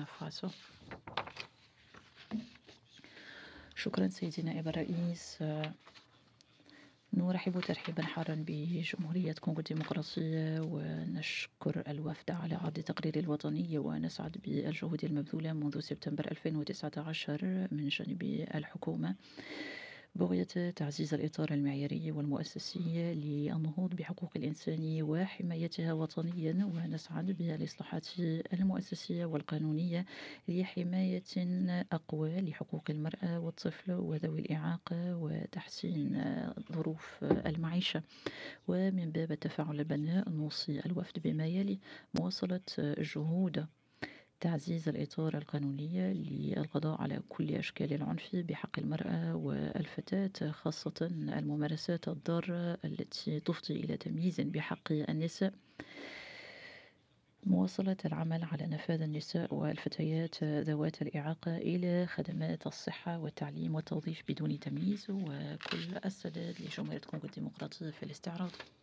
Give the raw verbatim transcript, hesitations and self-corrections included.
فاسو. شكرا سيدي نائب الرئيس. نرحب ترحيبا حارا بجمهورية كونغو الديمقراطية، ونشكر الوفد على عرض تقرير الوطني، ونسعد بالجهود المبذولة منذ سبتمبر ألفين وتسعة عشر من جانب الحكومة بغية تعزيز الإطار المعياري والمؤسسي للنهوض بحقوق الإنسان وحمايتها وطنيا، ونسعد بالإصلاحات المؤسسية والقانونية لحماية أقوى لحقوق المرأة والطفل وذوي الإعاقة وتحسين ظروف المعيشة. ومن باب التفاعل البناء نوصي الوفد بما يلي: مواصلة جهود تعزيز الإطار القانوني للقضاء على كل أشكال العنف بحق المرأة والفتاة، خاصة الممارسات الضارة التي تفضي إلى تمييز بحق النساء. مواصلة العمل على نفاذ النساء والفتيات ذوات الإعاقة إلى خدمات الصحة والتعليم والتوظيف بدون تمييز، وكل السداد لجمهورية كونغو الديمقراطية في الاستعراض.